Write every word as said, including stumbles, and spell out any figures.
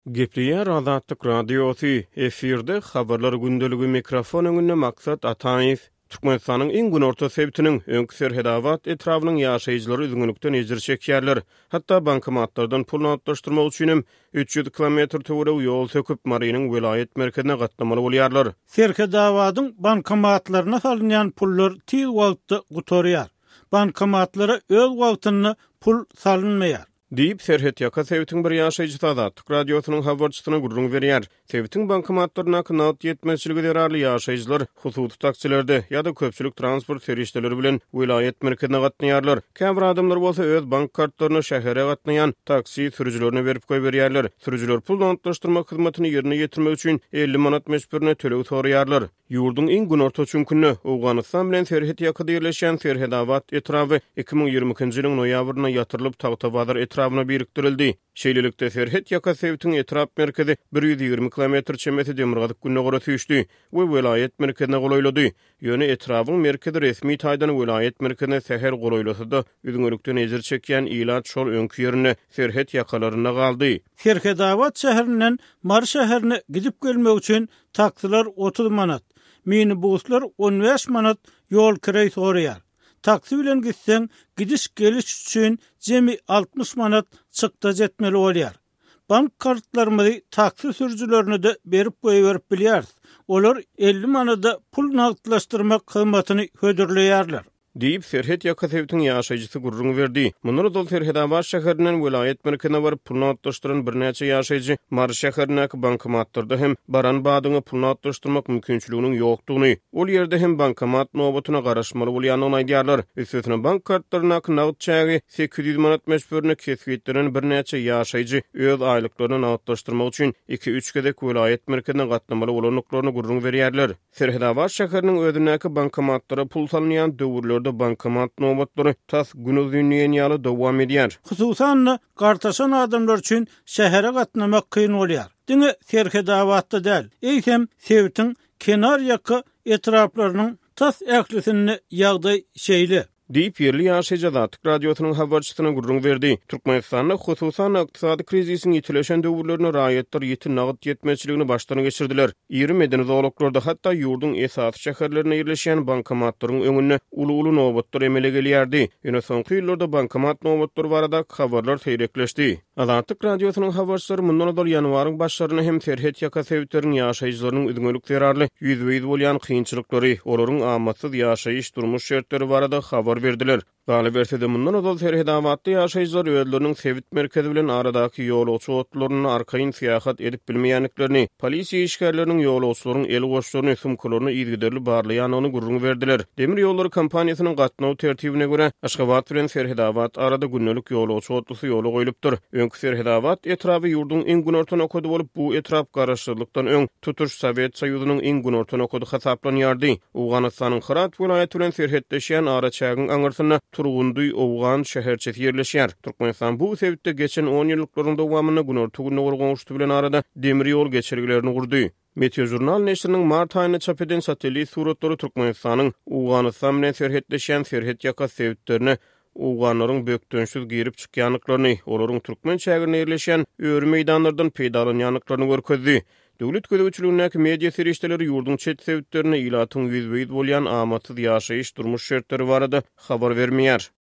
Gepliýär Azatlyk radiosy efirde habarlar gündeligi mikrofon öňünde maksat Ataýew Türkmenistanyň iň günorta sebitiniň öňkü serhedawat etrafynyň ýaşaýjylary üzgünlükden ejir çekýärler. Hatda bankomatlardan pul notlaşdyrmak üçin üç yüz kilometr töwere ýol söküp Marynyň vilayet merkezine gatnamaly bolýarlar. Serhedawatyň bankomatlaryna salynýan pullar tiz wagtda gutarýar. Bankomatlara öz wagtyny pul salynmaýar. Diýip Serhet Ýaka Sebitiň bir ýaşaýjy Azatlyk radiosynyň habarçysyna gurrun berýär. Sebitin bankomatlaryna kynat ýetmezçiligi derarly ýaşaýjylar hususy taksilerde ýa-da köpçülik transport serişdeleri bilen vilayet merkezine gatnaýarlar. Käbir adamlar bolsa öz bank kartlaryny şähere gatnaýan taksi sürüjilerine berip goý berýärler. Sürüjiler pul notlaşdyrma hyzmatyny ýerine ýetirmek üçin elli manat meşgurine tölew soraýarlar. Ýurdun iň günorta çünkünde Awganistan bilen Serhet ýakada ýerleşen Serhedawat etrafy iki ming ýygrimiňki ýylyň noýabryna ýatyrlyp Tagtabazar etrafyna birikdirildi. Şeýlelikde Serhet Ýaka Sebitiň etraf merkezi bir yüz ýygrimi kilometr çemeti demirgazyk günne gara tüýşdi we vilayet merkezine golaýlady. Ýöne etrafyň merkezi resmi taýdan vilayet merkezine seher golaýlasa da üzgünlükden ejir çekýän ilat şol öňkü ýerine Serhet ýakalaryna galdy. Serhedawat şäherinden Mar şäherine gidip gelmek üçin taksiler otuz manat, minibuslar on beş manat ýol kirä soraýar. Taksi bilen gitsen gidiş geliş üçin jemi altmış manat çykda jetmeli bolýar. Bank kartlarymyzy taksi sürüjilerine de berip goýberip bilýär. Olar elli manada pul nagdlaşdyrmak hyzmatyny hödürleýärler. Diýip Serhet Ýaka Sebitiň ýaşaýjysy gurrun berdi. Mundan dol Serhedawat şäherinden vilayet merkezine barıp pul notlaşdyran bir näçe ýaşaýjy Mar şäherindäki bankomatlarda hem baran badyny pul notlaşdyrmak mümkinçiliginiň ýokdugyny, ol ýerde hem bankomat nobatyna garaşmaly bolýanyny aýdýarlar. Üstüne bank kartlaryna nagd çägi sekiz yüz manat meşgurine kesgitdiren bir näçe ýaşaýjy öz aýlyklaryny notlaşdyrmak üçin iki üç gedek vilayet merkezine gatnamaly bolanlyklaryny gurrun berýärler. Serhedawat şäheriniň özündäki bankomatlara pul salynýan döwürler bankomat nobatlary tas günüzünýän ýaly dowam edýär. Hususan gartaşan adamlar üçin şähere gatnamak kyn bolýar. Diňe Serhedawatda däl, eýsem Sebitiň kenar ýaka etraflarynyň tas ählisini ýagdaý şeýle. Diýip ýerli ýaşaýjy Azatlyk radiosynyň habarçysyna gurrun berdi. Türkmenistanda hususan ykdysady krizisiň ýitileşen döwürlerine raýatlar ýeti nagd ýetmezçiligini başdan geçirdiler. Ýeri medeni zowluklarda hatda ýurdun esas şäherlerine ýerleşen bankomatlaryň öňüne uly-uly nobatlar emele gelýärdi. Ýöne soňky ýyllarda bankomat nobatlary barada habarlar seýrekleşdi. Azatlyk radiosynyň habarçylary mundan dol ýanwaryň başlaryna hem Serhet Ýaka Sebitiniň ýaşaýjylarynyň üzgünlük derarly ýüzbeýiz bolýan kynçylyklary, olaryň amatsız ýaşaýyş durmuş şertleri barada habar berdiler. Galip ersede mundan odal Serhedawatda ýaşaýjylar özleriniň sebit merkezi bilen aradaky ýolçy otlaryny arkaýyn syýahat edip bilmeýänliklerini, polisiýa işgärleriniň ýolçylaryň el goşlaryny sumkalaryny ýygyderli barlaýanyny gurrun berdiler. Demir ýolları kompaniýasynyň gatnaw tertibine görä Aşgabat bilen Serhedawat arada günnelik ýolçy otlusy ýoly goýulypdyr. Öňkü Serhedawat etrafy ýurdun iň günorta nokady bolup bu etraf garaşdyrlykdan öň tutuş Sowet Soýuzynyň iň günorta nokady hasaplanýardy. Awganistanyň Herat vilayaty bilen serhetdeşen ara çägiň aňyrsyna Turgunduy Awgan şäherçesi ýerleşýär. Türkmenistan bu sebitde geçen on ýyllyklaryň dowamyna günorta günne gorgonuşdy bilen arada demir ýol geçirgilerini gurdy. Meteojurnal neşriniň mart aýyna çap eden satelit suratlary Türkmenistanyň Awganistan bilen serhetdeşen Serhet Ýaka sebitlerine Awganlaryň bökdönşsiz girip çykýanlyklaryny, olaryň türkmen şäherine ýerleşen öýri meýdanlardan peýdalanýanlyklaryny görkezdi. Döwlet gödäwçiligindäki media serişdeleri ýurdun çet sebitlerine ilatyň ýüzbeýiz bolýan amatsız ýaşaýyş durmuş şertleri barada habar bermeýär.